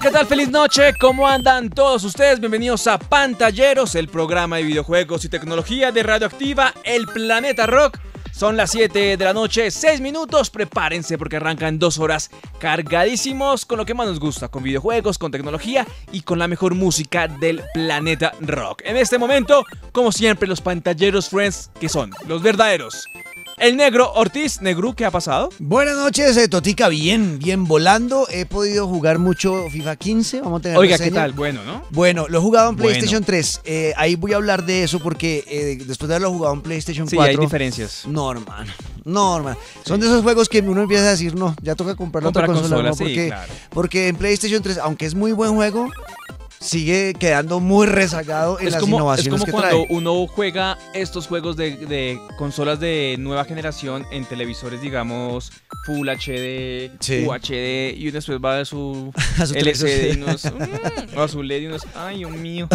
¿qué tal? Feliz noche, ¿cómo andan todos ustedes? Bienvenidos a Pantalleros, el programa de videojuegos y tecnología de Radioactiva, el Planeta Rock. Son las 7 de la noche, 6 minutos, prepárense porque arrancan 2 horas cargadísimos con lo que más nos gusta, con videojuegos, con tecnología y con la mejor música del Planeta Rock. En este momento, como siempre, los Pantalleros Friends, que son los verdaderos. El Negro Ortiz. Negro, ¿qué ha pasado? Buenas noches, Totica, bien volando. He podido jugar mucho FIFA 15, vamos a tener Oiga, reseña. ¿qué tal? Bueno, ¿no? Bueno, lo he jugado en PlayStation 3. Ahí voy a hablar de eso porque después de haberlo jugado en PlayStation 4... Sí, hay diferencias. No, hermano. Son de esos juegos que uno empieza a decir, no, ya toca comprarle otra consola. ¿No? Sí, claro. Porque en PlayStation 3, aunque es muy buen juego, sigue quedando muy rezagado en las innovaciones que trae. Es como cuando uno juega estos juegos de consolas de nueva generación en televisores, digamos, Full HD, sí. UHD, y uno después va a su LCD y unos... o a su LED y unos... ¡Ay, Dios mío!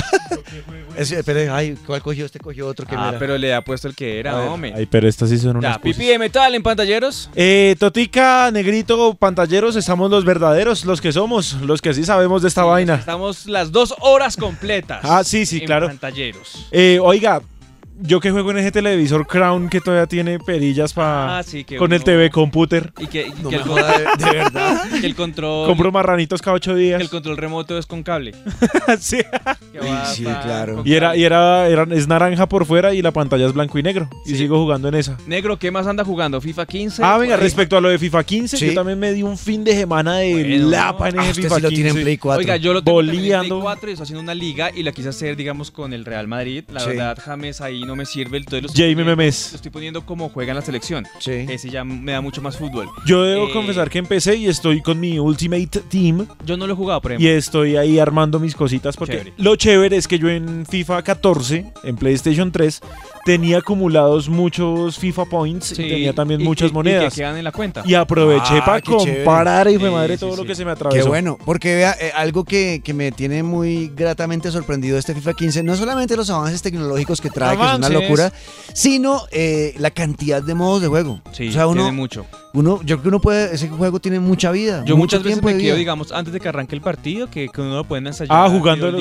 Pero, ¿cuál cogió? Este cogió otro que era. Pero le ha puesto el que era, hombre. Ay, pero estas sí son unas Ya, pipí de metal en Pantalleros. Totica, Negrito, Pantalleros, estamos los verdaderos, los que somos, los que sí sabemos de esta vaina. Estamos las 2 horas completas. Ah, sí, en claro. Pantalleros. Oiga, yo que juego en ese televisor Crown que todavía tiene perillas con el TV Computer. Y que No el me joda, de verdad. que el control... Compro marranitos cada 8 días. Que el control remoto es con cable. Sí. Sí, claro. Y es naranja por fuera y la pantalla es blanco y negro. Sí. Y sigo jugando en esa. Negro, ¿qué más anda jugando? ¿FIFA 15? Venga, respecto a lo de FIFA 15, sí. Yo también me di un fin de semana de lapa en ese FIFA 15. Sí lo tiene en Play 4. Oiga, yo lo tengo en Play 4 y estoy haciendo una liga y la quise hacer, digamos, con el Real Madrid. La verdad, James ahí no me sirve. Entonces lo estoy poniendo como juega en la selección. Sí. Ese ya me da mucho más fútbol. Yo debo confesar que empecé y estoy con mi Ultimate Team. Yo no lo he jugado, por ejemplo. Y estoy ahí armando mis cositas porque lo chévere es que yo en FIFA 14, en PlayStation 3, tenía acumulados muchos FIFA Points y tenía también muchas monedas. Y que quedan en la cuenta. Y aproveché para comparar y de madre todo lo que se me atravesó. Qué bueno, porque vea, algo que me tiene muy gratamente sorprendido de este FIFA 15, no solamente los avances tecnológicos que trae, que es una locura, sino la cantidad de modos de juego. Sí, o sea, tiene mucho. Yo creo que ese juego tiene mucha vida. Yo muchas veces me quedo, digamos, antes de que arranque el partido, que uno lo puede ensayar. Jugando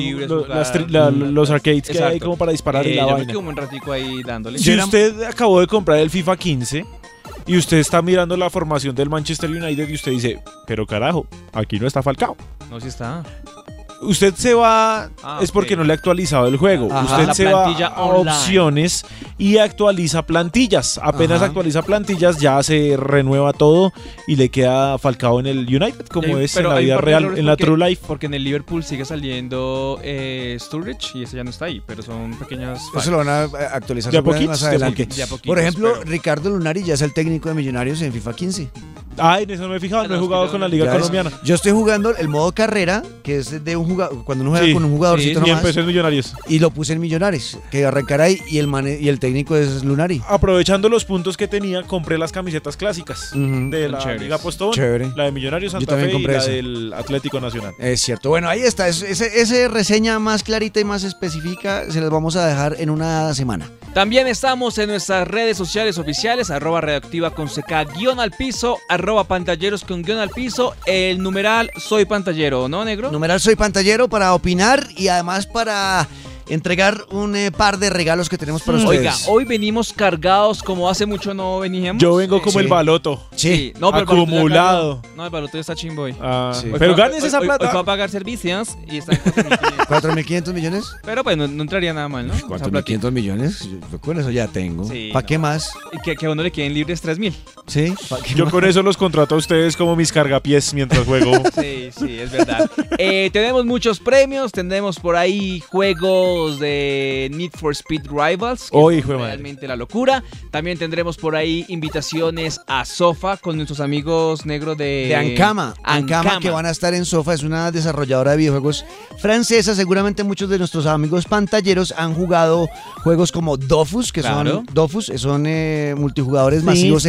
los arcades que hay como para disparar en la vaina. Yo me quedo un ratico ahí dándole. Si usted acabó de comprar el FIFA 15 y usted está mirando la formación del Manchester United y usted dice, pero carajo, aquí no está Falcao. No, sí está. Usted se va, es porque no le ha actualizado el juego. Usted se va a opciones y actualiza plantillas. Apenas actualiza plantillas, ya se renueva todo y le queda Falcao en el United, como es en la vida real, en la True Life. Porque en el Liverpool sigue saliendo Sturridge y ese ya no está ahí, pero son pequeñas fallas. Eso lo van a actualizar más adelante. Por ejemplo, Ricardo Lunari ya es el técnico de Millonarios en FIFA 15. En eso no me he fijado, no he jugado con la Liga Colombiana. Yo estoy jugando el modo carrera, que es de un jugador, cuando uno juega con un jugadorcito nomás. Y empecé en Millonarios. Y lo puse en Millonarios, que arrancará ahí y el técnico es Lunari. Aprovechando los puntos que tenía, compré las camisetas clásicas de la Liga Postobón, la de Millonarios Santa Fe y la del Atlético Nacional. Es cierto. Bueno, ahí está. Esa reseña más clarita y más específica se las vamos a dejar en una semana. También estamos en nuestras redes sociales oficiales, @radioactiva con CK _al piso, @pantalleros con _ al piso, el numeral Soy Pantallero, ¿no, Negro? Numeral Soy Pantallero para opinar y además para entregar un par de regalos que tenemos para ustedes. Oiga, hoy venimos cargados como hace mucho no veníamos. Yo vengo como el baloto. Sí. No, pero acumulado. El baloto ya está chimboy. Pero ganes esa plata. Hoy va a pagar servicios y está en 4.500. ¿4.500 millones? Pero pues no entraría nada mal, ¿no? 4.500 millones. Yo con eso ya tengo. Sí, ¿para qué más? Y que a uno le queden libres 3.000. Sí. Yo con eso los contrato a ustedes como mis cargapiés mientras juego. Sí, es verdad. Tenemos muchos premios. Tendremos por ahí juegos de Need for Speed Rivals, que es realmente la locura. También tendremos por ahí invitaciones a Sofa con nuestros amigos negros de Ankama, que van a estar en Sofa. Es una desarrolladora de videojuegos francesa. Seguramente muchos de nuestros amigos pantalleros han jugado juegos como Dofus, que son multijugadores masivos en línea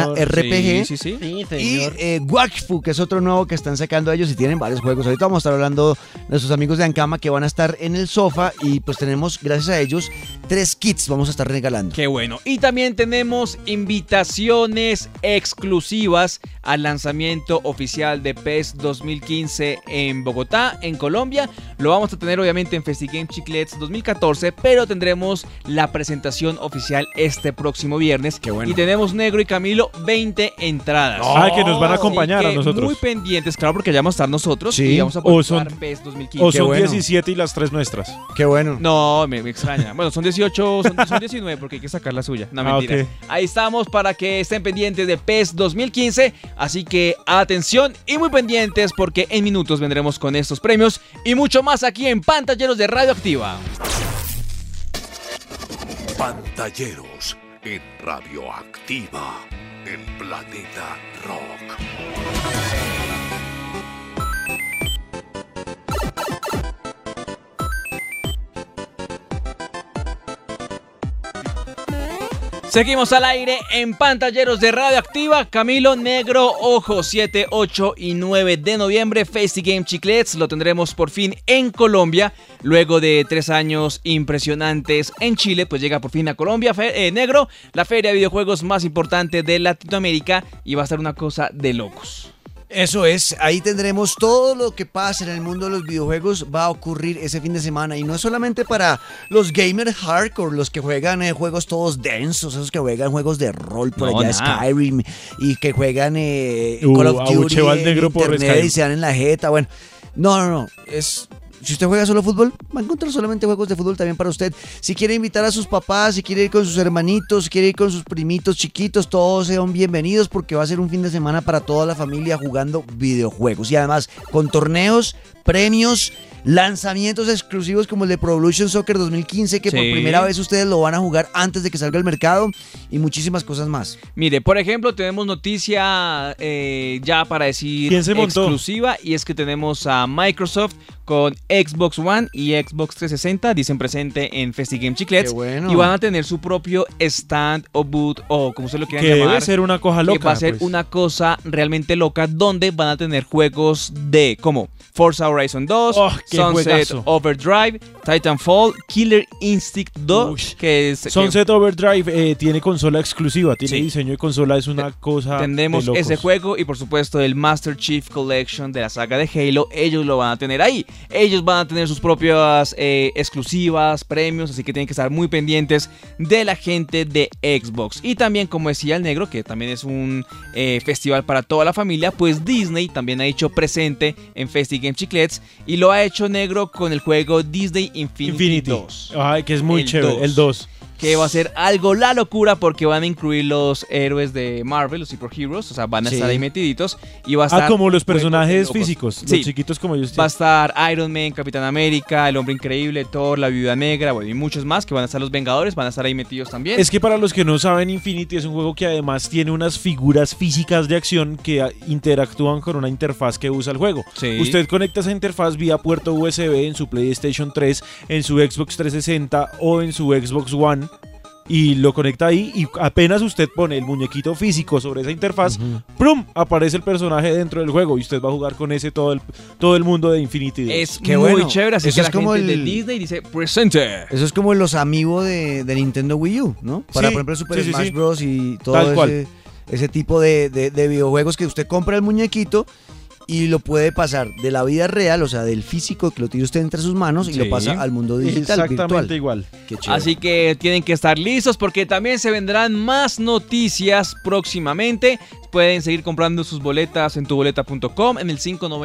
Castlevania RPG. Sí, Y Wakfu, que es otro nuevo que están sacando ellos y tienen varios juegos. Ahorita vamos a estar hablando de nuestros amigos de Ankama que van a estar en el sofá y pues tenemos, gracias a ellos, 3 kits vamos a estar regalando. Qué bueno. Y también tenemos invitaciones exclusivas al lanzamiento oficial de PES 2015 en Bogotá, en Colombia. Lo vamos a tener obviamente en FestiGame Chiclets 2014, pero tendremos la presentación oficial este próximo viernes. Qué bueno. Y tenemos Negro y Camilo 20 entradas. Que nos van a acompañar a nosotros. Muy pendientes, claro, porque ya vamos a estar nosotros Sí. y vamos a poder jugar PES 2015. O son bueno. 17 y las 3 nuestras. Qué bueno. No, me extraña. Bueno, son 18, son 19 porque hay que sacar la suya. No, mentira. Ok. Ahí estamos para que estén pendientes de PES 2015. Así que atención y muy pendientes porque en minutos vendremos con estos premios y mucho más aquí en Pantalleros de Radioactiva. Pantalleros en Radioactiva, el planeta rock. Seguimos al aire en Pantalleros de Radioactiva. Camilo, Negro, Ojo, 7, 8 y 9 de noviembre. FestiGame Chiclets lo tendremos por fin en Colombia. Luego de 3 años impresionantes en Chile, pues llega por fin a Colombia. Negro, la feria de videojuegos más importante de Latinoamérica. Y va a ser una cosa de locos. Eso es, ahí tendremos todo lo que pasa en el mundo de los videojuegos, va a ocurrir ese fin de semana y no es solamente para los gamers hardcore, los que juegan juegos todos densos, esos que juegan juegos de rol por allá, Skyrim, y que juegan Call of Duty Negro por internet y se dan en la jeta, bueno, no, es... Si usted juega solo fútbol, va a encontrar solamente juegos de fútbol también para usted. Si quiere invitar a sus papás, si quiere ir con sus hermanitos, si quiere ir con sus primitos chiquitos, todos sean bienvenidos porque va a ser un fin de semana para toda la familia jugando videojuegos. Y además, con torneos, premios, lanzamientos exclusivos como el de Pro Evolution Soccer 2015, que por primera vez ustedes lo van a jugar antes de que salga al mercado, y muchísimas cosas más. Mire, por ejemplo, tenemos noticia ya para decir exclusiva, y es que tenemos a Microsoft con Xbox One y Xbox 360, dicen presente en FestiGame Chiclets. Qué bueno. Y van a tener su propio stand o booth, o como se lo quieran llamar. Que debe ser una cosa loca. Que va a ser una cosa realmente loca, donde van a tener juegos de como Forza Horizon 2, Sunset Overdrive, Titanfall, Killer Instinct 2, que es... Sunset Overdrive tiene consola exclusiva, tiene diseño de consola, es una cosa Tendremos de locos. ese juego y por supuesto el Master Chief Collection de la saga de Halo, ellos lo van a tener ahí. Ellos van a tener sus propias exclusivas, premios, así que tienen que estar muy pendientes de la gente de Xbox. Y también, como decía el Negro, que también es un festival para toda la familia, pues Disney también ha hecho presente en FestiGame Chiclets y lo ha hecho, Negro, con el juego Disney Infinity 2. Ay, que es muy chévere, el 2. Que va a ser algo la locura porque van a incluir los héroes de Marvel, los superheroes, o sea, van a estar ahí metiditos y va a estar... como los personajes físicos, los chiquitos como ellos. Va a estar Iron Man, Capitán América, el Hombre Increíble, Thor, la Viuda Negra, bueno, y muchos más que van a estar los Vengadores, van a estar ahí metidos también. Es que para los que no saben, Infinity es un juego que además tiene unas figuras físicas de acción que interactúan con una interfaz que usa el juego. Sí. Usted conecta esa interfaz vía puerto USB en su PlayStation 3, en su Xbox 360 o en su Xbox One, y lo conecta ahí y apenas usted pone el muñequito físico sobre esa interfaz, ¡prum!, aparece el personaje dentro del juego y usted va a jugar con ese todo el mundo de Infinity 2. Es muy chévere, así eso que es la como gente de Disney dice presente. Eso es como los amigos de Nintendo Wii U, ¿no? Para, por ejemplo, Super Smash Bros. Y todo ese tipo de videojuegos que usted compra el muñequito y lo puede pasar de la vida real, o sea, del físico que lo tiene usted entre sus manos y lo pasa al mundo digital, exactamente virtual. Igual. Qué chévere. Así que tienen que estar listos porque también se vendrán más noticias próximamente. Pueden seguir comprando sus boletas en tuboleta.com en el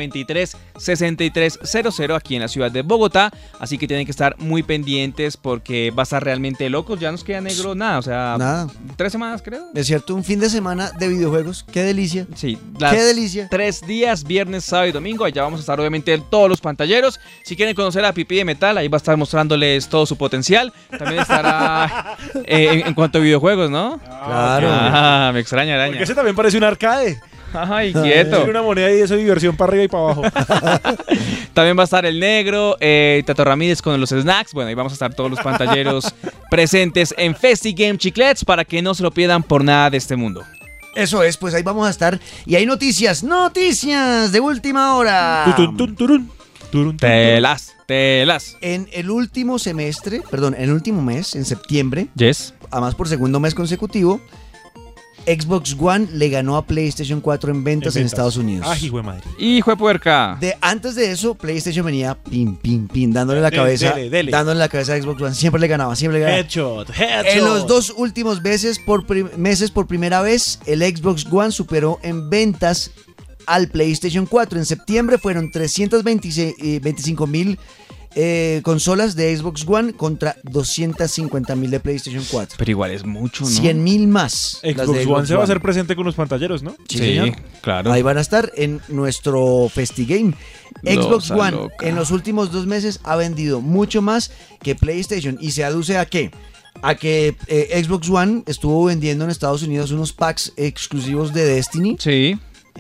593-6300 aquí en la ciudad de Bogotá. Así que tienen que estar muy pendientes porque va a estar realmente locos. Ya nos queda, Negro, nada, o sea, nada. 3 semanas, creo. Es cierto, un fin de semana de videojuegos. Qué delicia. Sí, qué delicia. 3 días, viernes, sábado y domingo. Allá vamos a estar obviamente todos los pantalleros. Si quieren conocer a Pipí de Metal, ahí va a estar mostrándoles todo su potencial. También estará en cuanto a videojuegos, ¿no? Claro. Me extraña, araña. Porque ese también parece un arcade. Ay, quieto. Tiene una moneda y eso de diversión para arriba y para abajo. También va a estar el Negro, Tato Ramírez con los snacks. Bueno, ahí vamos a estar todos los pantalleros presentes en FestiGame Chiclets para que no se lo pierdan por nada de este mundo. Eso es, pues ahí vamos a estar. Y hay noticias de última hora. Telas. En el último mes, en septiembre, Yes. además por segundo mes consecutivo, Xbox One le ganó a PlayStation 4 en ventas en Estados Unidos. ¡Ay, hijo de madre! ¡Hijo de puerca! Antes de eso, PlayStation venía pin, dándole la cabeza a Xbox One. Siempre le ganaba. Headshot. En los dos últimos meses, por primera vez, el Xbox One superó en ventas al PlayStation 4. En septiembre fueron 325,000 consolas de Xbox One contra 250,000 de PlayStation 4. Pero igual es mucho, ¿no? 100,000 más. Xbox One se va a hacer presente con los pantalleros, ¿no? Sí, señor. Claro. Ahí van a estar en nuestro FestiGame. Xbox One en los últimos 2 meses ha vendido mucho más que PlayStation. ¿Y se aduce a qué? A que Xbox One estuvo vendiendo en Estados Unidos unos packs exclusivos de Destiny. Sí.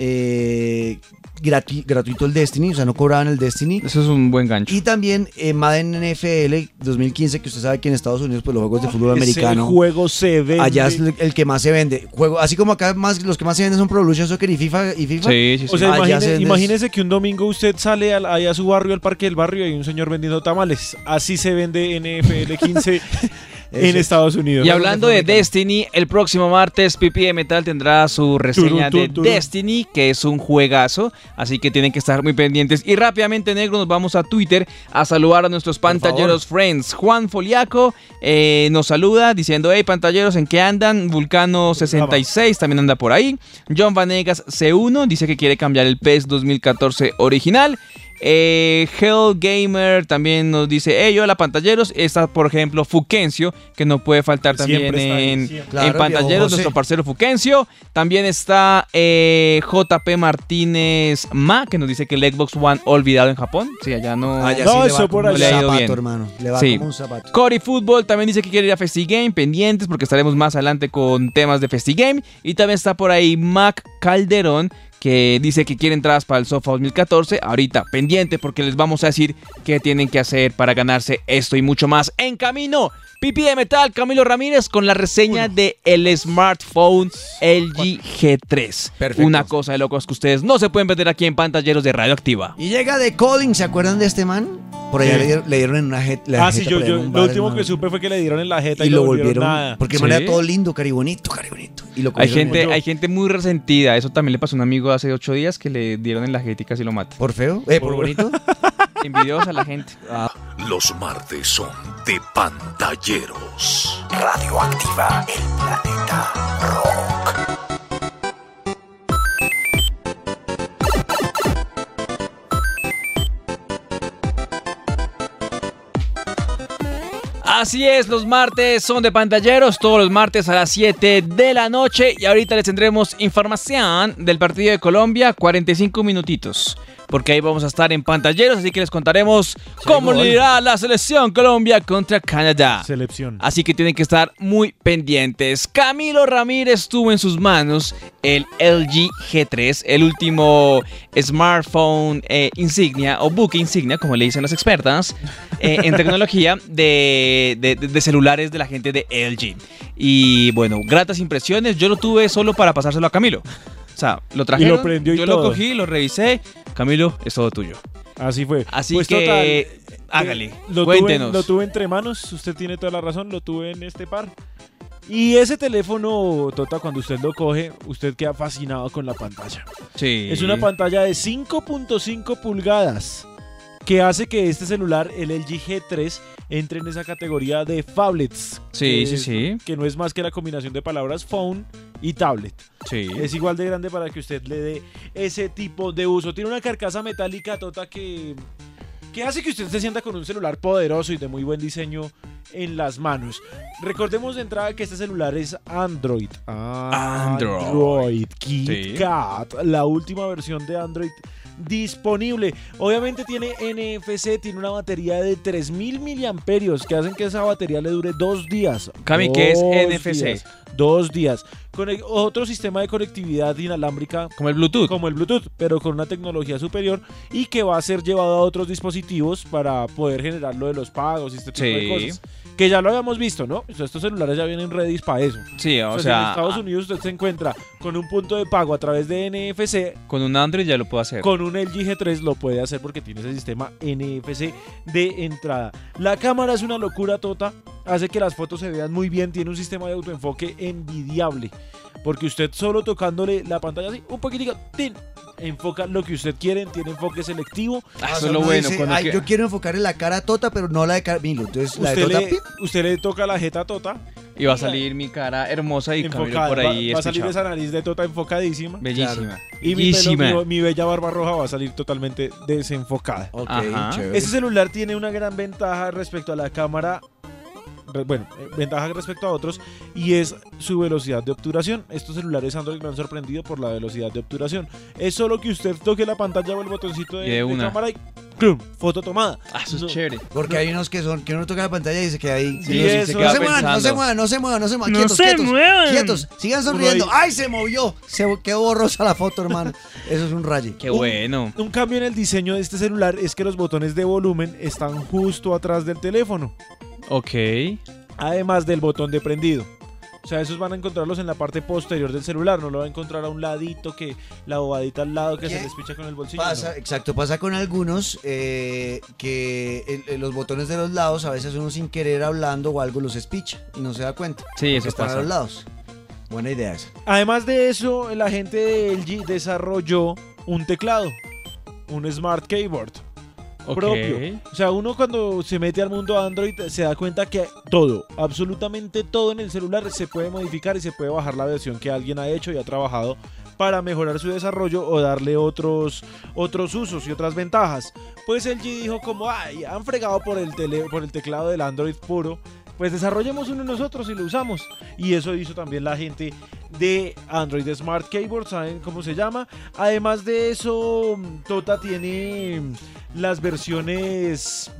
Gratuito el Destiny, o sea, no cobraban el Destiny. Eso es un buen gancho. Y también Madden NFL 2015, que usted sabe que en Estados Unidos pues los juegos de fútbol americano, ese juego se vende. allá es el que más se vende. Así como acá los que más se venden son Pro Evolution Soccer y FIFA. Sí. O sea, imagínese que un domingo usted sale ahí a su barrio, al parque del barrio, y hay un señor vendiendo tamales. Así se vende NFL 15 en Estados Unidos. Y hablando de Destiny, el próximo martes Pipi de Metal tendrá su reseña de Destiny, que es un juegazo, así que tienen que estar muy pendientes. Y rápidamente, negro, nos vamos a Twitter a saludar a nuestros pantalleros friends. Juan Foliaco nos saluda diciendo: hey, pantalleros, ¿en qué andan? Vulcano66 también anda por ahí. John Vanegas C1 dice que quiere cambiar el PES 2014 original. Hell Gamer también nos dice: hey, hola pantalleros. Está, por ejemplo, Fuquencio, que no puede faltar también en pantalleros, nuestro parcero Fuquencio. También está JP Martínez Ma, que nos dice que el Xbox One olvidado en Japón. Sí, allá no. No, eso por allá. Le ha ido bien, hermano. Le va como un zapato. Cory Football también dice que quiere ir a FestiGame, pendientes porque estaremos más adelante con temas de FestiGame. Y también está por ahí Mac Calderón, que dice que quiere entradas para el Sofa 2014. Ahorita pendiente porque les vamos a decir qué tienen que hacer para ganarse esto y mucho más. En camino, Pipi de Metal, Camilo Ramírez con la reseña de el smartphone LG G3. Perfecto. Una cosa de locos que ustedes no se pueden perder aquí en Pantalleros de Radioactiva. Y llega The Calling, ¿se acuerdan de este man? Por allá le dieron en una jeta. Sí, yo lo último que supe fue que le dieron en la jeta y lo volvieron nada. Porque ¿Sí? el man era todo lindo, caribonito. Y lo Hay gente muy resentida. Eso también le pasó a un amigo hace 8 días que le dieron en la jeta y casi lo mata. ¿Por feo? ¿Por bonito? Envidiosa la gente. Los martes son de pantalleros. Radioactiva, el planeta rock. Así es, los martes son de pantalleros, todos los martes a las 7 de la noche. Y ahorita les tendremos información del partido de Colombia, 45 minutitos. Porque ahí vamos a estar en pantalleros, así que les contaremos cómo le irá la selección Colombia contra Canadá. Selección. Así que tienen que estar muy pendientes. Camilo Ramírez tuvo en sus manos el LG G3, el último smartphone insignia o buque insignia, como le dicen las expertas, en tecnología de celulares de la gente de LG. Y bueno, gratas impresiones. Yo lo tuve solo para pasárselo a Camilo. O sea, lo trajeron, y lo prendió y yo todo. Lo cogí, lo revisé. Camilo, es todo tuyo. Así fue. Así pues que total, hágale, cuéntenos. Lo tuve entre manos, usted tiene toda la razón, lo tuve en este par. Y ese teléfono, Tota, cuando usted lo coge, usted queda fascinado con la pantalla. Sí. Es una pantalla de 5.5 pulgadas que hace que este celular, el LG G3, entre en esa categoría de phablets. Sí. Que no es más que la combinación de palabras phone y tablet. Sí. Es igual de grande para que usted le dé ese tipo de uso. Tiene una carcasa metálica, Tota, que hace que usted se sienta con un celular poderoso y de muy buen diseño en las manos. Recordemos de entrada que este celular es Android. Android KitKat, la última versión de Android disponible. Obviamente tiene NFC, tiene una batería de 3000 miliamperios que hacen que esa batería le dure 2 días. Cami, ¿qué es NFC? 2 días. Con otro sistema de conectividad inalámbrica como el Bluetooth, pero con una tecnología superior y que va a ser llevado a otros dispositivos para poder generar lo de los pagos y este tipo de cosas. Que ya lo habíamos visto, ¿no? O sea, estos celulares ya vienen ready para eso. Sí, o sea, si en Estados Unidos usted se encuentra con un punto de pago a través de NFC, con un Android ya lo puede hacer. Con un LG G3 lo puede hacer porque tiene ese sistema NFC de entrada. La cámara es una locura tota, hace que las fotos se vean muy bien, tiene un sistema de autoenfoque envidiable, porque usted solo tocándole la pantalla así, un poquitico, ¡tin!, enfoca lo que usted quiere, tiene enfoque selectivo. Eso es lo bueno. Dice, yo quiero enfocar en la cara tota, pero no la de Camilo. Entonces, la de tota, usted le toca la jeta tota y va a salir mi cara hermosa y Camilo por ahí va a salir esa nariz de tota enfocadísima. Bellísima. Claro. Y mi bella barba roja va a salir totalmente desenfocada. Okay, este celular tiene una gran ventaja respecto a la cámara. Bueno, ventaja respecto a otros, y es su velocidad de obturación. Estos celulares Android me han sorprendido por la velocidad de obturación. Es solo que usted toque la pantalla o el botoncito de cámara y ¡clum!, foto tomada. Eso es chévere. Porque hay unos que uno toca la pantalla y se queda ahí. Sí, se queda no se muevan. Quietos. Sigan sonriendo. ¡Ay, se movió! Se quedó borrosa la foto, hermano. Eso es un raye. Qué bueno. Un cambio en el diseño de este celular es que los botones de volumen están justo atrás del teléfono. Ok. Además del botón de prendido. O sea, esos van a encontrarlos en la parte posterior del celular. No lo va a encontrar a un ladito, que la bobadita al lado que se les picha con el bolsillo. Exacto, pasa con algunos que los botones de los lados a veces uno sin querer hablando o algo los espicha y no se da cuenta. Sí, eso están pasa. a los lados. Buena idea esa. Además de eso, la gente de LG desarrolló un teclado, un Smart Keyboard. Propio. O sea, uno cuando se mete al mundo Android se da cuenta que todo, absolutamente todo en el celular se puede modificar y se puede bajar la versión que alguien ha hecho y ha trabajado para mejorar su desarrollo o darle otros usos y otras ventajas. Pues LG dijo como, ay, han fregado por el teclado del Android puro, pues desarrollemos uno nosotros y lo usamos. Y eso hizo también la gente de Android Smart Keyboard, ¿saben cómo se llama? Además de eso, Tota tiene las versiones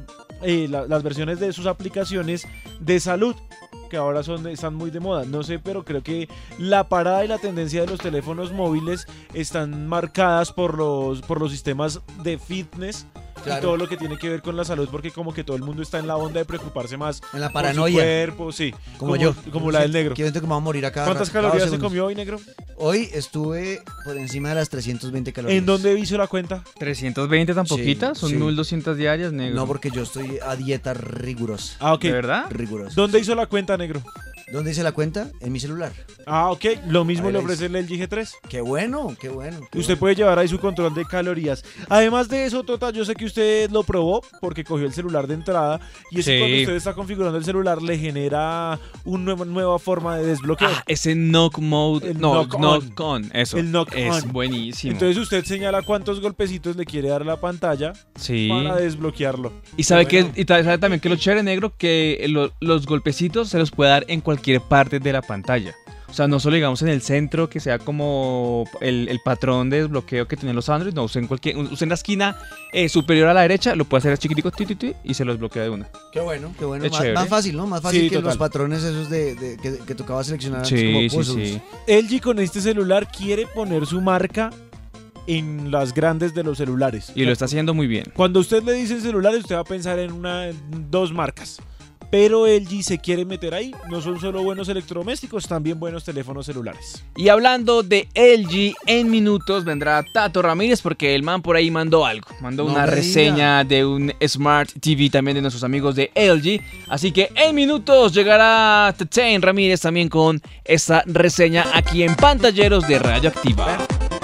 de sus aplicaciones de salud, que ahora están muy de moda. No sé, pero creo que la parada y la tendencia de los teléfonos móviles están marcadas por los sistemas de fitness. Claro. Y todo lo que tiene que ver con la salud, porque como que todo el mundo está en la onda de preocuparse más en la paranoia, por su cuerpo, sí, como yo, como la del negro. Siento que me va a morir acá. ¿Cuántas calorías se comió hoy, negro? Hoy estuve por encima de las 320 calorías. ¿En dónde hizo la cuenta? 320 tan poquitas, son 1200 diarias, negro. No, porque yo estoy a dieta rigurosa. Ah, ok. ¿De verdad? Rigurosa. ¿Dónde hizo la cuenta, negro? ¿Dónde hice la cuenta? En mi celular. Ah, ok. Lo mismo le ofrece el LG G3. Qué bueno. Usted puede llevar ahí su control de calorías. Además de eso, Tota, yo sé que usted lo probó porque cogió el celular de entrada. Y es que cuando usted está configurando el celular le genera una nueva forma de desbloqueo. Ese knock mode. Knock on. Eso. El knock es on. Buenísimo. Entonces usted señala cuántos golpecitos le quiere dar a la pantalla para desbloquearlo. Y sabe sabe también que lo chévere, negro, que los golpecitos se los puede dar en cualquier parte de la pantalla. O sea, no solo digamos en el centro, que sea como el patrón de desbloqueo que tienen los Android. No, usted en la esquina superior a la derecha lo puede hacer chiquitico y se lo desbloquea de una. Qué bueno. Más fácil, ¿no? Más fácil que total. Los patrones esos que tocaba seleccionar antes como puzzles. Sí. LG con este celular quiere poner su marca en las grandes de los celulares. Y lo está haciendo muy bien. Cuando usted le dice celulares, usted va a pensar en dos marcas. Pero LG se quiere meter ahí. No son solo buenos electrodomésticos, también buenos teléfonos celulares. Y hablando de LG, en minutos vendrá Tato Ramírez, porque el man por ahí mandó algo. Mandó una reseña de un Smart TV también de nuestros amigos de LG. Así que en minutos llegará Tato Ramírez también con esta reseña aquí en Pantalleros de Radioactiva.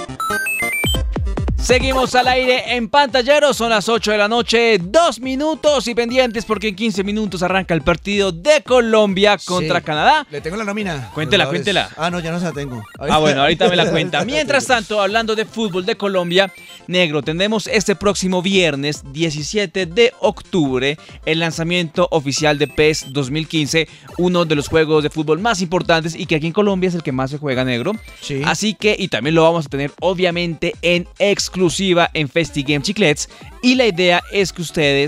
Seguimos al aire en Pantalleros, son las 8 de la noche, 2 minutos y pendientes porque en 15 minutos arranca el partido de Colombia contra Canadá. Le tengo la nómina. Cuéntela. Ah, no, ya no se la tengo. Bueno, ahorita me la cuenta. Mientras tanto, hablando de fútbol de Colombia, negro, tendremos este próximo viernes 17 de octubre el lanzamiento oficial de PES 2015, uno de los juegos de fútbol más importantes y que aquí en Colombia es el que más se juega, negro. Sí. Así que, y también lo vamos a tener obviamente en exclusiva en FestiGame Chiclets, y la idea es que ustedes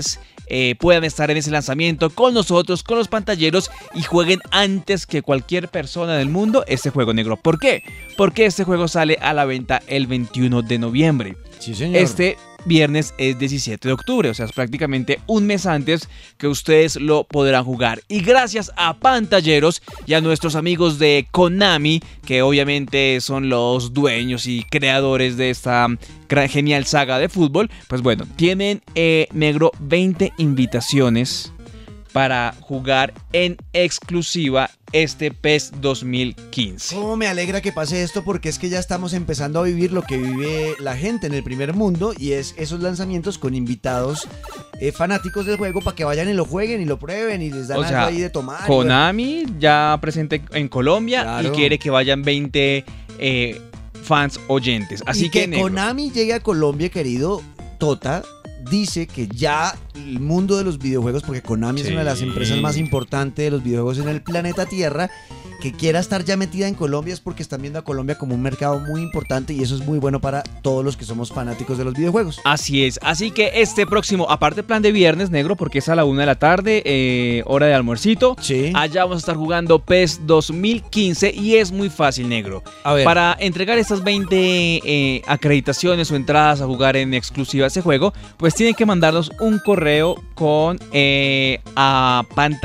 puedan estar en ese lanzamiento con nosotros, con los pantalleros, y jueguen antes que cualquier persona del mundo este juego, negro. ¿Por qué? Porque este juego sale a la venta el 21 de noviembre. Sí, señor. Este viernes es 17 de octubre, o sea, es prácticamente un mes antes que ustedes lo podrán jugar. Y gracias a Pantalleros y a nuestros amigos de Konami, que obviamente son los dueños y creadores de esta genial saga de fútbol, pues bueno, tienen, negro, 20 invitaciones para jugar en exclusiva este PES 2015. ¿Cómo me alegra que pase esto? Porque es que ya estamos empezando a vivir lo que vive la gente en el primer mundo, y es esos lanzamientos con invitados fanáticos del juego para que vayan y lo jueguen y lo prueben y les dan algo ahí de tomar. Konami ya presente en Colombia, claro, y quiere que vayan 20 fans oyentes. Así y que Konami llegue a Colombia, querido Tota, dice que ya el mundo de los videojuegos, porque Konami es una de las empresas más importantes de los videojuegos en el planeta Tierra, que quiera estar ya metida en Colombia es porque están viendo a Colombia como un mercado muy importante, y eso es muy bueno para todos los que somos fanáticos de los videojuegos. Así es, así que este próximo, aparte plan de viernes, negro, porque es a la 1 de la tarde, hora de almuercito, sí, allá vamos a estar jugando PES 2015, y es muy fácil, negro. A ver, para entregar estas 20 acreditaciones o entradas a jugar en exclusiva ese juego, pues tienen que mandarnos un correo con a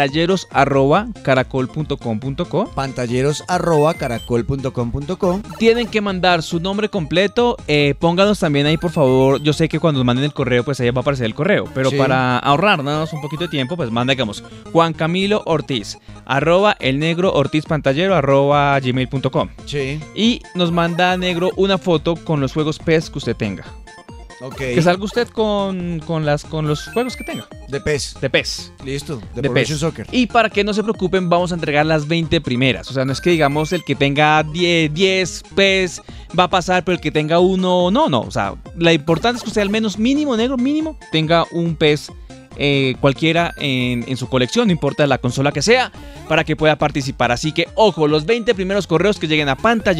pantalleros@caracol.com.co. pantalleros@caracol.com.co. Tienen que mandar su nombre completo, pónganos también ahí, por favor. Yo sé que cuando nos manden el correo, pues ahí va a aparecer el correo, pero sí, para ahorrarnos un poquito de tiempo, pues manda, digamos, Juan Camilo Ortiz, @elnegroortizpantallero@gmail.com. Sí. Y nos manda, negro, una foto con los juegos PES que usted tenga. Okay. Que salga usted con los juegos que tenga. De PES. De PES. Listo. De Pro PES. Soccer. Y para que no se preocupen, vamos a entregar las 20 primeras. O sea, no es que digamos el que tenga 10 PES va a pasar, pero el que tenga uno, no. O sea, lo importante es que usted al menos mínimo, negro, mínimo, tenga un PES cualquiera en su colección, no importa la consola que sea, para que pueda participar. Así que ojo, los 20 primeros correos que lleguen a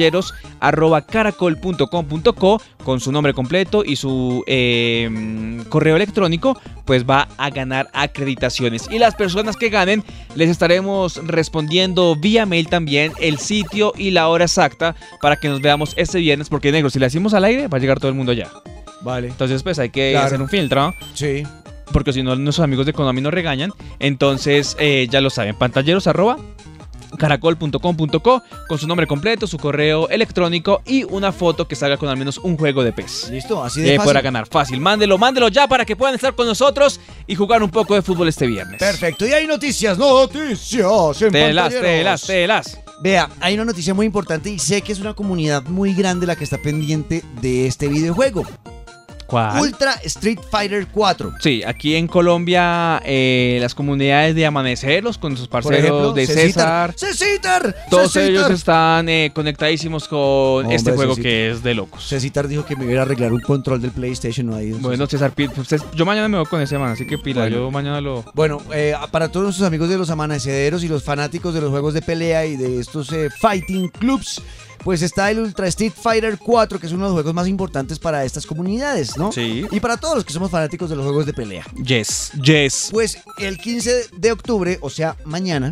pantalleros@caracol.com.co con su nombre completo y su correo electrónico, pues va a ganar acreditaciones. Y las personas que ganen, les estaremos respondiendo vía mail también el sitio y la hora exacta para que nos veamos este viernes, porque, negro, si le decimos al aire va a llegar todo el mundo allá. Vale. Entonces pues hay que hacer un filtro, ¿no? Sí. Porque si no, nuestros amigos de Konami nos regañan. Entonces, ya lo saben, pantalleros@caracol.com.co con su nombre completo, su correo electrónico y una foto que salga con al menos un juego de PES. Listo, así de fácil. Para ganar, fácil. Mándelo ya para que puedan estar con nosotros y jugar un poco de fútbol este viernes. Perfecto, y hay noticias en Telas. Vea, hay una noticia muy importante y sé que es una comunidad muy grande la que está pendiente de este videojuego. ¿Cuál? Ultra Street Fighter 4. Sí, aquí en Colombia, las comunidades de Amanecerlos con sus parceros, ejemplo, de César, todos ellos están conectadísimos con este juego que es de locos. César dijo que me iba a arreglar un control del PlayStation. No hay, bueno, César, yo mañana me voy con ese man, así que pila, bueno, yo mañana lo... Bueno, para todos nuestros amigos de los Amaneceros y los fanáticos de los juegos de pelea y de estos fighting clubs, pues está el Ultra Street Fighter 4, que es uno de los juegos más importantes para estas comunidades, ¿no? Sí. Y para todos los que somos fanáticos de los juegos de pelea. Yes. Pues el 15 de octubre, o sea, mañana,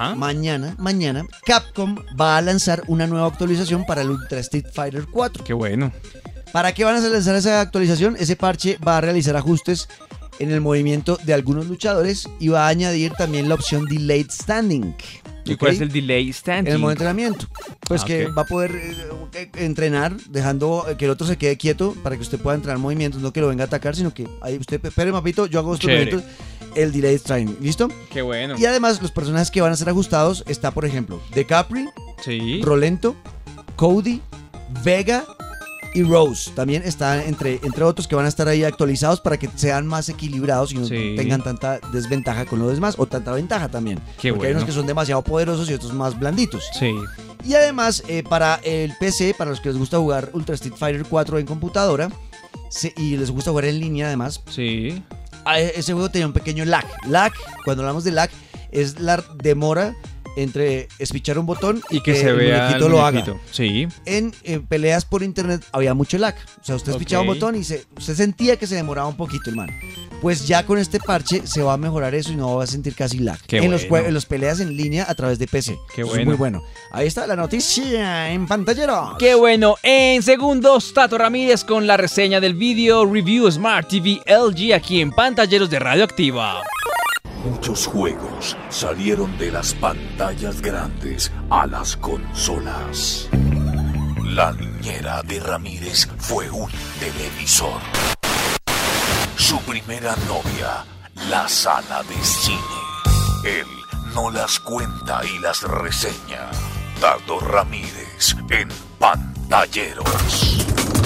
Capcom va a lanzar una nueva actualización para el Ultra Street Fighter 4. Qué bueno. ¿Para qué van a lanzar esa actualización? Ese parche va a realizar ajustes en el movimiento de algunos luchadores y va a añadir también la opción Delayed Standing. ¿Y cuál es el delay standing? En el modo de entrenamiento. Pues que va a poder entrenar dejando que el otro se quede quieto para que usted pueda entrenar movimientos, no que lo venga a atacar, sino que ahí usted, espere, mapito, yo hago estos movimientos, el delay standing. ¿Listo? Qué bueno. Y además los personajes que van a ser ajustados está, por ejemplo, Decapri, Rolento, Cody, Vega y Rose. También están entre otros que van a estar ahí actualizados para que sean más equilibrados y no tengan tanta desventaja con los demás, o tanta ventaja también. Porque hay unos que son demasiado poderosos y otros más blanditos. Sí. Y además, para el PC, para los que les gusta jugar Ultra Street Fighter 4 en computadora y les gusta jugar en línea además, ese juego tenía un pequeño lag. Cuando hablamos de lag, es la demora entre espichar un botón y que se vea muñequito lo haga. Sí. En peleas por internet había mucho lag. O sea, usted espichaba un botón y usted sentía que se demoraba un poquito el man. Pues ya con este parche se va a mejorar eso y no va a sentir casi lag. En los peleas en línea a través de PC. Qué bueno. Es muy bueno. Ahí está la noticia en Pantalleros. Qué bueno. En segundos, Tato Ramírez con la reseña del video review Smart TV LG aquí en Pantalleros de Radioactiva. Muchos juegos salieron de las pantallas grandes a las consolas. La niñera de Ramírez fue un televisor. Su primera novia, la sala de cine. Él no las cuenta y las reseña. Tato Ramírez en Pantalleros.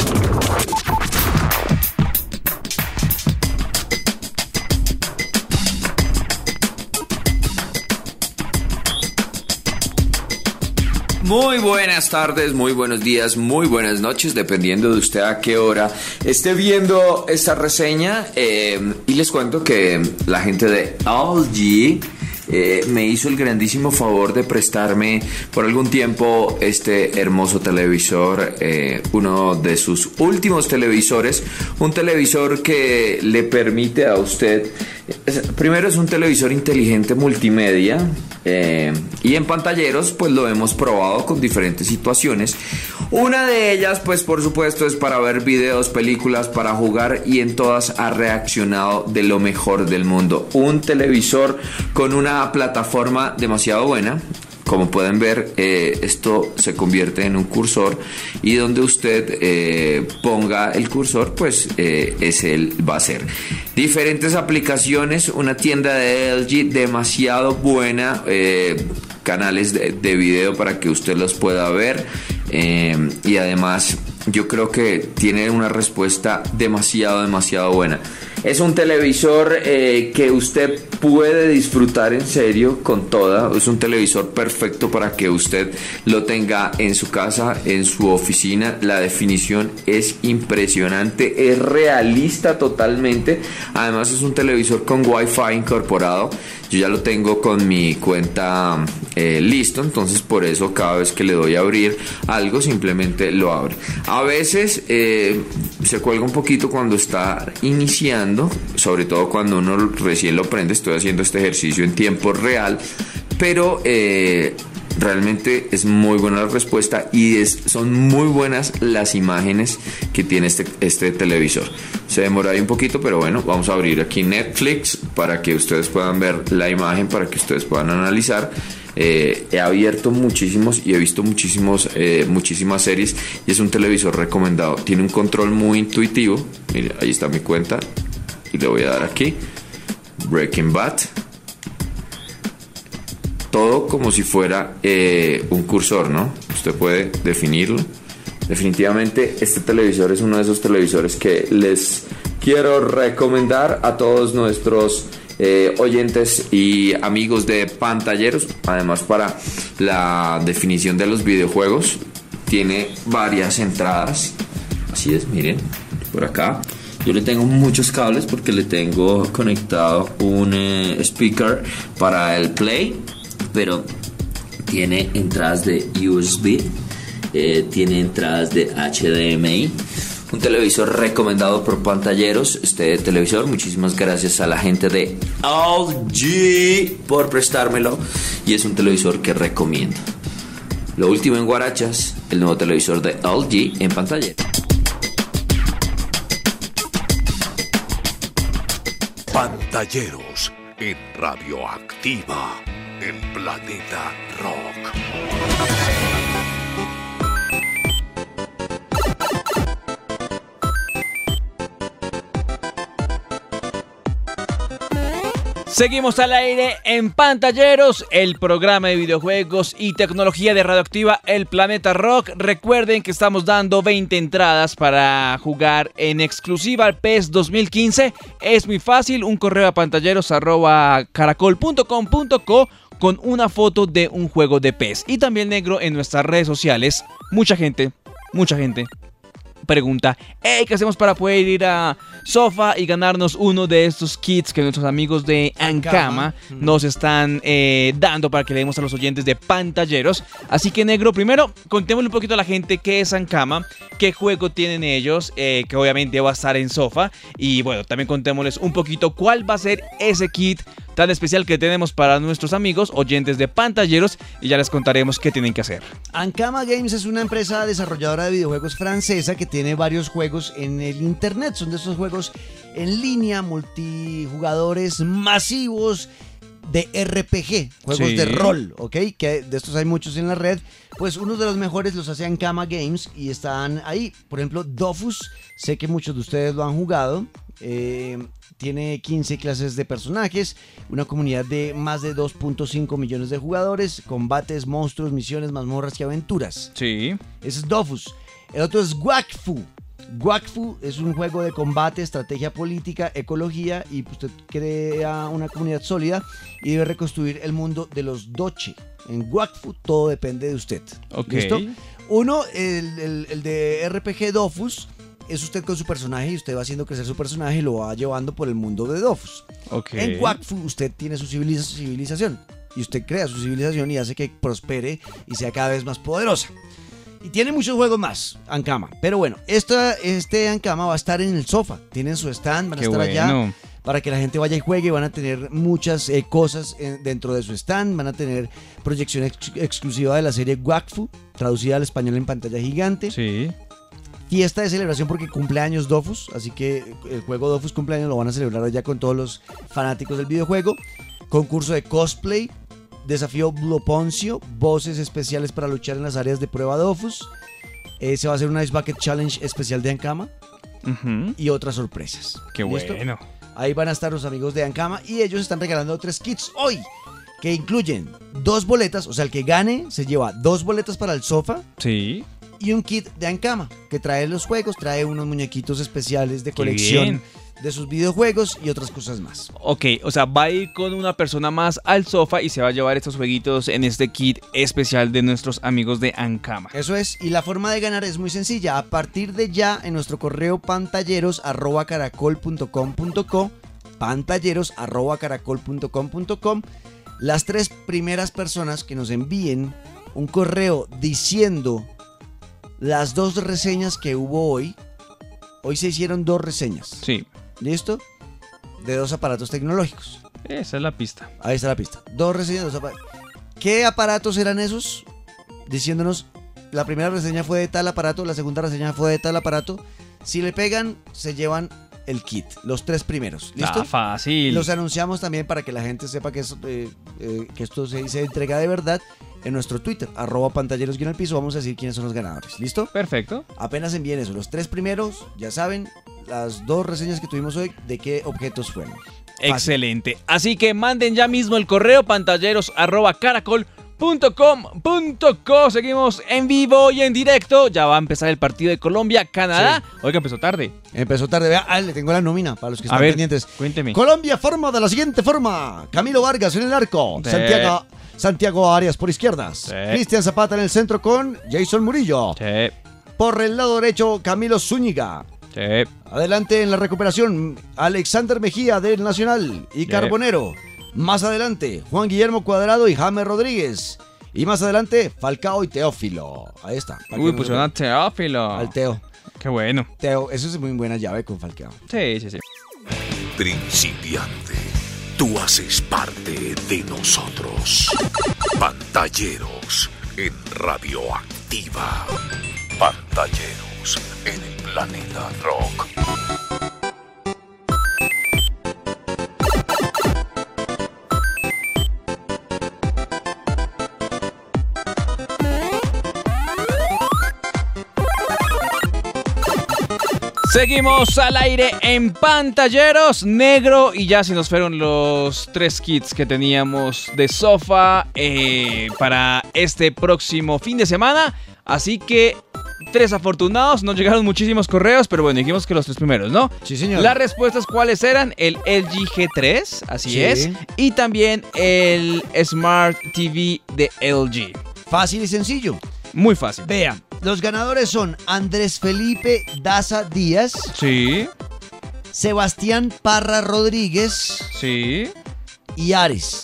Muy buenas tardes, muy buenos días, muy buenas noches, dependiendo de usted a qué hora esté viendo esta reseña. Y les cuento que la gente de LG me hizo el grandísimo favor de prestarme por algún tiempo este hermoso televisor, uno de sus últimos televisores, un televisor que le permite a usted, primero es un televisor inteligente multimedia, y en Pantalleros pues lo hemos probado con diferentes situaciones. Una de ellas pues por supuesto es para ver videos, películas, para jugar, y en todas ha reaccionado de lo mejor del mundo. Un televisor con una plataforma demasiado buena. Como pueden ver, esto se convierte en un cursor, y donde usted ponga el cursor, pues ese él va a ser. Diferentes aplicaciones, una tienda de LG demasiado buena, canales de video para que usted los pueda ver, y además yo creo que tiene una respuesta demasiado buena. Es un televisor que usted puede disfrutar en serio con toda. Es un televisor perfecto para que usted lo tenga en su casa, en su oficina. La definición es impresionante, es realista totalmente. Además es un televisor con Wi-Fi incorporado. Yo ya lo tengo con mi cuenta listo, entonces por eso cada vez que le doy a abrir algo simplemente lo abre. A veces se cuelga un poquito cuando está iniciando, sobre todo cuando uno recién lo prende. Estoy haciendo este ejercicio en tiempo real, pero realmente es muy buena la respuesta, y son muy buenas las imágenes que tiene este televisor. Se demora ahí un poquito, pero bueno, vamos a abrir aquí Netflix para que ustedes puedan ver la imagen, para que ustedes puedan analizar. He abierto muchísimos y he visto muchísimas series, y es un televisor recomendado. Tiene un control muy intuitivo. Mire, ahí está mi cuenta y le voy a dar aquí Breaking Bad. Todo como si fuera un cursor, ¿no? Usted puede definirlo. Definitivamente este televisor es uno de esos televisores que les quiero recomendar a todos nuestros oyentes y amigos de Pantalleros. Además, para la definición de los videojuegos tiene varias entradas. Así es, miren, por acá. Yo le tengo muchos cables porque le tengo conectado un speaker para el Play, pero tiene entradas de USB, tiene entradas de HDMI. Un televisor recomendado por Pantalleros. Este televisor, muchísimas gracias a la gente de LG por prestármelo, y es un televisor que recomiendo. Lo último en guarachas, el nuevo televisor de LG en Pantalleros. Pantalleros en Radioactiva, el planeta rock. Seguimos al aire en Pantalleros, el programa de videojuegos y tecnología de Radioactiva, el planeta rock. Recuerden que estamos dando 20 entradas para jugar en exclusiva al PES 2015. Es muy fácil, un correo a pantalleros@caracol.com.co con una foto de un juego de PES. Y también, negro, en nuestras redes sociales, mucha gente pregunta: hey, ¿qué hacemos para poder ir a Sofa y ganarnos uno de estos kits que nuestros amigos de Ancama nos están dando para que le demos a los oyentes de Pantalleros? Así que, negro, primero contémosle un poquito a la gente qué es Ancama, qué juego tienen ellos, que obviamente va a estar en Sofa, y bueno, también contémosles un poquito cuál va a ser ese kit tan especial que tenemos para nuestros amigos oyentes de Pantalleros, y ya les contaremos qué tienen que hacer. Ancama Games es una empresa desarrolladora de videojuegos francesa que tiene varios juegos en el internet. Son de esos juegos en línea, multijugadores masivos de RPG, juegos de rol, ¿ok? Que de estos hay muchos en la red. Pues uno de los mejores los hace Ancama Games y están ahí. Por ejemplo, Dofus, sé que muchos de ustedes lo han jugado. Tiene 15 clases de personajes, una comunidad de más de 2.5 millones de jugadores, combates, monstruos, misiones, mazmorras y aventuras. Sí. Ese es Dofus. El otro es Wakfu. Wakfu es un juego de combate, estrategia política, ecología, y usted crea una comunidad sólida y debe reconstruir el mundo de los Doche. En Wakfu todo depende de usted. Okay. ¿Listo? Uno, el de RPG Dofus, es usted con su personaje y usted va haciendo crecer su personaje y lo va llevando por el mundo de Dofus. Okay. En Wakfu usted tiene su civilización y usted crea su civilización y hace que prospere y sea cada vez más poderosa. Y tiene muchos juegos más, Ancama. Pero bueno, este Ancama va a estar en el Sofa. Tienen su stand, van a estar allá para que la gente vaya y juegue. Van a tener muchas cosas dentro de su stand. Van a tener proyección exclusiva de la serie Wakfu, traducida al español en pantalla gigante. Sí. Fiesta de celebración porque cumpleaños Dofus, así que el juego Dofus cumpleaños lo van a celebrar allá con todos los fanáticos del videojuego. Concurso de cosplay, desafío Bloponcio, voces especiales para luchar en las áreas de prueba Dofus. Se va a hacer un Ice Bucket Challenge especial de Ancama y otras sorpresas. Qué ¿Listo? bueno. Ahí van a estar los amigos de Ancama y ellos están regalando 3 kits hoy, que incluyen 2 boletas, o sea, el que gane se lleva 2 boletas para el Sofa. Sí. Y un kit de Ancama que trae los juegos, trae unos muñequitos especiales de colección de sus videojuegos y otras cosas más. Ok, o sea, va a ir con una persona más al Sofa y se va a llevar estos jueguitos en este kit especial de nuestros amigos de Ancama. Eso es, y la forma de ganar es muy sencilla. A partir de ya, en nuestro correo pantalleros@caracol.com.co, pantalleros@caracol.com.com, las 3 primeras personas que nos envíen un correo diciendo las 2 reseñas que hubo hoy se hicieron 2 reseñas. Sí. ¿Listo? De 2 aparatos tecnológicos. Esa es la pista. Ahí está la pista. 2 reseñas, 2 aparatos. ¿Qué aparatos eran esos? Diciéndonos, la primera reseña fue de tal aparato, la segunda reseña fue de tal aparato. Si le pegan, se llevan el kit, los 3 primeros. ¿Listo? Fácil. Los anunciamos también para que la gente sepa que esto se entrega de verdad en nuestro Twitter, @pantalleros_piso. Vamos a decir quiénes son los ganadores. ¿Listo? Perfecto. Apenas envíen eso. Los 3 primeros, ya saben, las 2 reseñas que tuvimos hoy, de qué objetos fueron. Fácil. Excelente. Así que manden ya mismo el correo pantalleros@caracol.com.co. Seguimos en vivo y en directo. Ya va a empezar el partido de Colombia-Canadá. Sí. Oiga, empezó tarde. Empezó tarde. Vea, le tengo la nómina para los que están pendientes. Cuénteme. Colombia forma de la siguiente forma: Camilo Vargas en el arco, Santiago Arias por izquierdas, Cristian Zapata en el centro con Jason Murillo. Por el lado derecho, Camilo Zúñiga. Adelante en la recuperación, Alexander Mejía del Nacional y Carbonero. Más adelante, Juan Guillermo Cuadrado y James Rodríguez. Y más adelante, Falcao y Teófilo. Ahí está. Uy, pusieron a Teófilo. Al Teo. Qué bueno. Teo, eso es muy buena llave con Falcao. Sí. Principiante, tú haces parte de nosotros. Pantalleros en Radioactiva. Pantalleros en el Planeta Rock. Seguimos al aire en Pantalleros, negro, y ya se nos fueron los 3 kits que teníamos de Sofa para este próximo fin de semana. Así que 3 afortunados, nos llegaron muchísimos correos, pero bueno, dijimos que los 3 primeros, ¿no? Sí, señor. Las respuestas, ¿cuáles eran? El LG G3, así es, y también el Smart TV de LG. Fácil y sencillo. Muy fácil. Vean, Los ganadores son Andrés Felipe Daza Díaz. Sí. Sebastián Parra Rodríguez. Sí. Y Ares.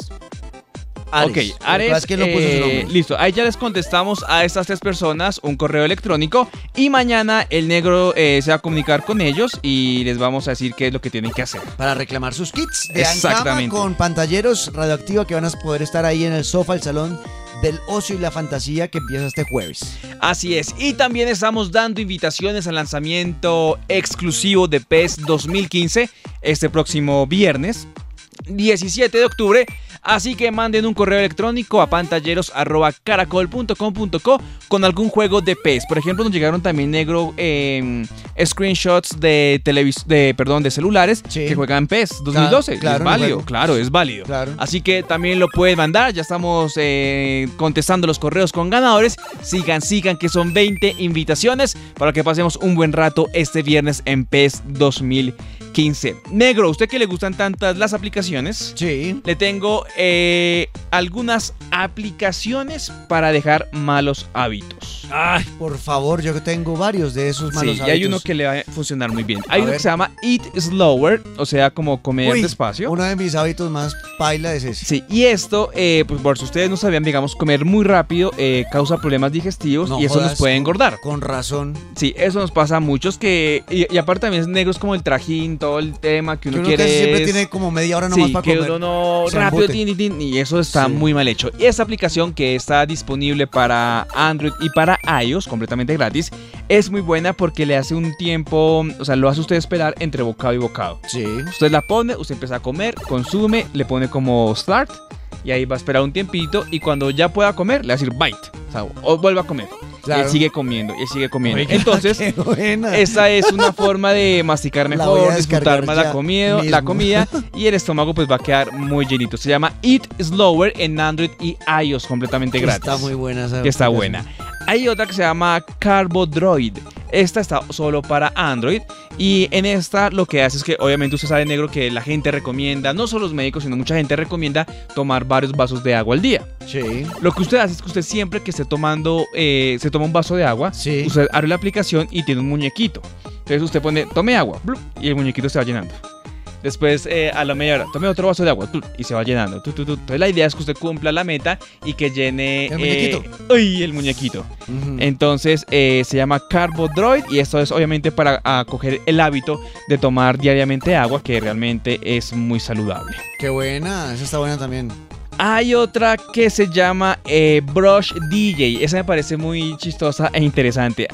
Ok, Ares, que no puso su nombre. Listo, ahí ya les contestamos a estas 3 personas un correo electrónico y mañana el negro se va a comunicar con ellos y les vamos a decir qué es lo que tienen que hacer. Para reclamar sus kits de Exactamente. Ancama con pantalleros radioactiva que van a poder estar ahí en el sofá, el salón del ocio y la fantasía que empieza este jueves. Así es, y también estamos dando invitaciones al lanzamiento exclusivo de PES 2015 este próximo viernes 17 de octubre. Así que manden un correo electrónico a pantalleros@caracol.com.co con algún juego de PES. Por ejemplo, nos llegaron también, negro, screenshots de celulares, sí, que juegan PES 2012. Claro, es válido, claro, es válido. Claro. Así que también lo pueden mandar. Ya estamos contestando los correos con ganadores. Sigan, que son 20 invitaciones para que pasemos un buen rato este viernes en PES 2015. Negro, ¿usted que le gustan tantas las aplicaciones? Sí. Le tengo algunas aplicaciones para dejar malos hábitos. Ay, por favor, yo tengo varios de esos malos hábitos. Sí, y hay uno que le va a funcionar muy bien. Hay uno que se llama Eat Slower, o sea, como comer despacio. Uno de mis hábitos más paila es ese. Sí, y esto, pues por si ustedes no sabían, digamos, comer muy rápido causa problemas digestivos y eso nos puede engordar. Con razón. Sí, eso nos pasa a muchos y aparte también es negro, es como el trajín, todo el tema que uno quiere. Que siempre tiene como media hora nomás para comer. Sí, que uno no rápido, y eso está muy mal hecho. Y esta aplicación, que está disponible para Android y para iOS completamente gratis, es muy buena porque le hace un tiempo, o sea, lo hace usted esperar entre bocado y bocado. Sí. Usted la pone, usted empieza a comer, consume, le pone como start y ahí va a esperar un tiempito y cuando ya pueda comer le va a decir bite, o vuelve a comer. Claro. Y él sigue comiendo, Oiga, entonces, esta es una forma de masticar mejor, disfrutar más la comida y el estómago pues va a quedar muy llenito. Se llama Eat Slower en Android y iOS completamente gratis. Está muy buena esa. Está buena. Hay otra que se llama Carbodroid. Esta está solo para Android y en esta lo que hace es que, obviamente usted sabe, negro, que la gente recomienda, no solo los médicos, sino mucha gente recomienda tomar varios vasos de agua al día. Sí. Lo que usted hace es que usted siempre que esté tomando, se toma un vaso de agua, sí, usted abre la aplicación y tiene un muñequito. Entonces usted pone, tome agua, y el muñequito se va llenando. Después, a la media hora, tome otro vaso de agua y se va llenando. Entonces, la idea es que usted cumpla la meta y que llene el muñequito. El muñequito. Entonces, se llama Carbodroid y esto es obviamente para coger el hábito de tomar diariamente agua, que realmente es muy saludable. Qué buena, esa está buena también. Hay otra que se llama Brush DJ. Esa me parece muy chistosa e interesante.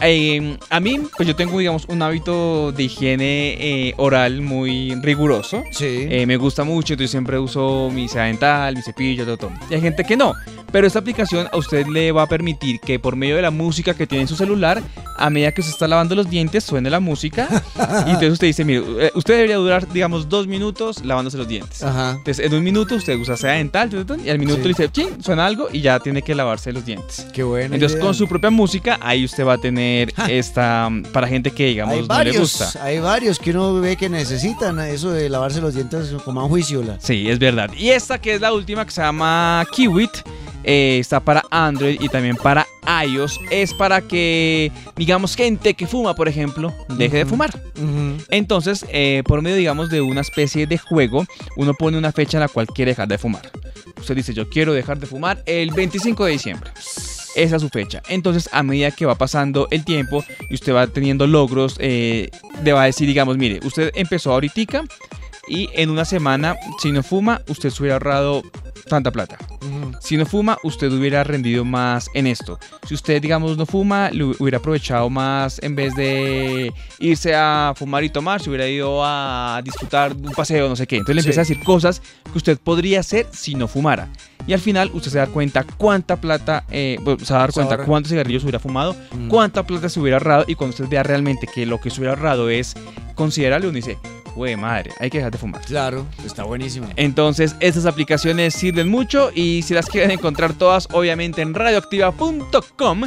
A mí, pues yo tengo, digamos, un hábito de higiene oral muy riguroso. Sí. Me gusta mucho, entonces siempre uso mi seda dental, mi cepillo, todo. Y hay gente que no. Pero esta aplicación a usted le va a permitir que por medio de la música que tiene en su celular, a medida que usted está lavando los dientes, suene la música. Y entonces usted dice, mire, usted debería durar, digamos, 2 minutos lavándose los dientes. Ajá. Entonces, en 1 minuto usted usa seda dental, y al minuto le dice, ching, suena algo y ya tiene que lavarse los dientes. Qué bueno. Entonces, con su propia música, ahí usted va a tener esta, para gente que, digamos, no le gusta. Hay varios que uno ve que necesitan eso de lavarse los dientes como a juicio. Sí, es verdad. Y esta que es la última, que se llama Kiwit, está para Android y también para iOS. Es para que, digamos, gente que fuma, por ejemplo, deje de fumar. Entonces, por medio, digamos, de una especie de juego, uno pone una fecha en la cual quiere dejar de fumar. Usted dice, yo quiero dejar de fumar el 25 de diciembre. Esa es su fecha. Entonces, a medida que va pasando el tiempo y usted va teniendo logros, le va a decir, digamos, mire, usted empezó ahorita y en una semana, si no fuma, usted se hubiera ahorrado tanta plata. Si no fuma, usted hubiera rendido más en esto. Si usted, digamos, no fuma, lo hubiera aprovechado más en vez de irse a fumar y tomar, se hubiera ido a disfrutar un paseo, no sé qué. Entonces le empieza a decir cosas que usted podría hacer si no fumara. Y al final usted se da cuenta cuánta plata, se va a dar cuenta cuántos cigarrillos hubiera fumado, cuánta plata se hubiera ahorrado, y cuando usted vea realmente que lo que se hubiera ahorrado es considerable, uno dice, güey, madre, hay que dejar de fumar. Claro, está buenísimo. Entonces, estas aplicaciones sirven mucho y si las quieren encontrar todas, obviamente en radioactiva.com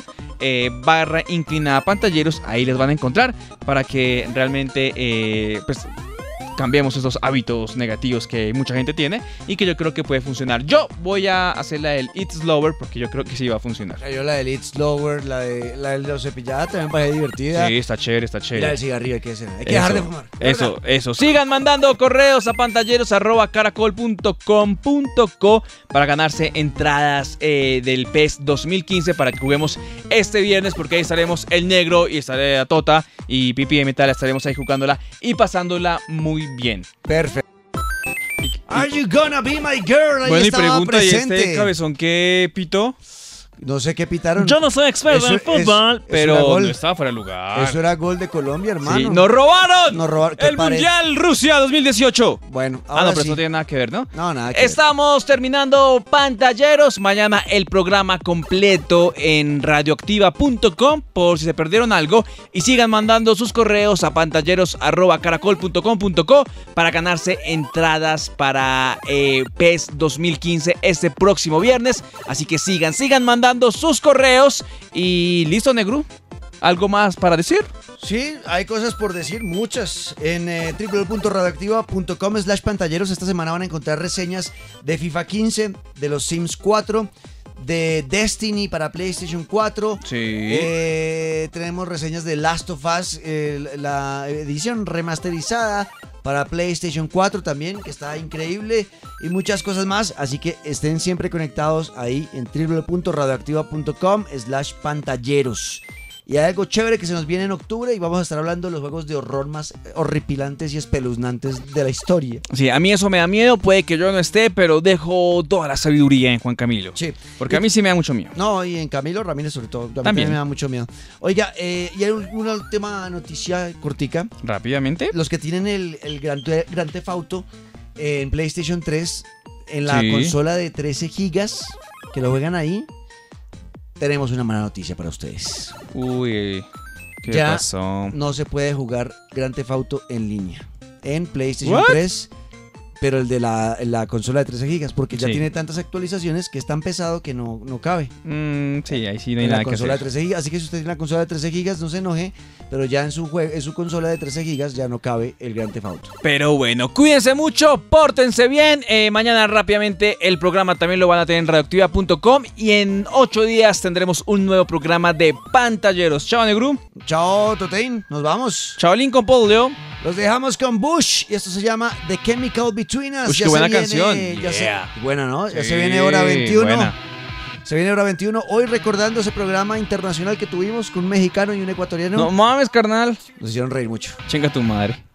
/pantalleros, ahí les van a encontrar para que realmente, pues, cambiemos esos hábitos negativos que mucha gente tiene y que yo creo que puede funcionar. Yo voy a hacer la del Eat Slower porque yo creo que sí va a funcionar. Yo la del Eat Slower, la de los cepilladas también me parece divertida. Sí, está chévere. Y la del cigarrillo, hay que dejar de fumar. Eso. Sigan mandando correos a pantalleros@caracol.com.co para ganarse entradas del PES 2015 para que juguemos este viernes, porque ahí estaremos el Negro y estaré a Tota y Pipi de Metal, estaremos ahí jugándola y pasándola muy bien. Perfecto. Are you gonna be my girl? Ahí bueno, y estaba pregunta, presente. ¿y este cabezón qué pitó? No sé qué pitaron. Yo no soy experto en fútbol, pero gol. no estaba fuera de lugar. Eso era gol de Colombia, hermano. Sí, ¡nos robaron! El pared. Mundial Rusia 2018. Bueno, ahora no, pero eso no tiene nada que ver, ¿no? No, nada que ver. Estamos terminando Pantalleros. Mañana el programa completo en radioactiva.com por si se perdieron algo. Y sigan mandando sus correos a pantalleros@caracol.com.co para ganarse entradas para PES 2015 este próximo viernes. Así que sigan mandando sus correos. Y listo, Negru. ¿Algo más para decir? Sí, hay cosas por decir, muchas. En www.radioactiva.com/pantalleros esta semana van a encontrar reseñas de FIFA 15, de los Sims 4, de Destiny para PlayStation 4. Sí. Tenemos reseñas de Last of Us, la edición remasterizada para PlayStation 4 también, que está increíble, y muchas cosas más. Así que estén siempre conectados ahí en www.radioactiva.com/pantalleros. Y hay algo chévere que se nos viene en octubre y vamos a estar hablando de los juegos de horror más horripilantes y espeluznantes de la historia. Sí, a mí eso me da miedo, puede que yo no esté, pero dejo toda la sabiduría en Juan Camilo. Sí. Porque a mí sí me da mucho miedo. No, y en Camilo Ramírez sobre todo. También me da mucho miedo. Oiga, y hay una última noticia cortica. Rápidamente. Los que tienen el Grand Theft Auto en PlayStation 3, en la consola de 13 gigas, que lo juegan ahí, tenemos una mala noticia para ustedes. Uy, ¿qué ya pasó? No se puede jugar Grand Theft Auto en línea en PlayStation 3, pero el de la consola de 13 gigas, porque ya tiene tantas actualizaciones que es tan pesado que no cabe. Sí, ahí sí no hay nada que hacer. La consola de 13 gigas, así que si usted tiene la consola de 13 gigas, no se enoje, pero ya en su consola de 13 gigas ya no cabe el Grand Theft Auto. Pero bueno, cuídense mucho, pórtense bien. Mañana rápidamente el programa también lo van a tener en radioactiva.com y en 8 días tendremos un nuevo programa de Pantalleros. Chao, Negru. Chao, Totein. Nos vamos. Chao, Lincoln Polio. Los dejamos con Bush y esto se llama The Chemical Between Us. Uy, qué buena canción. Buena, ¿no? Ya se viene hora 21. Buena. Se viene hora 21. Hoy recordando ese programa internacional que tuvimos con un mexicano y un ecuatoriano. No mames, carnal. Nos hicieron reír mucho. Chinga tu madre.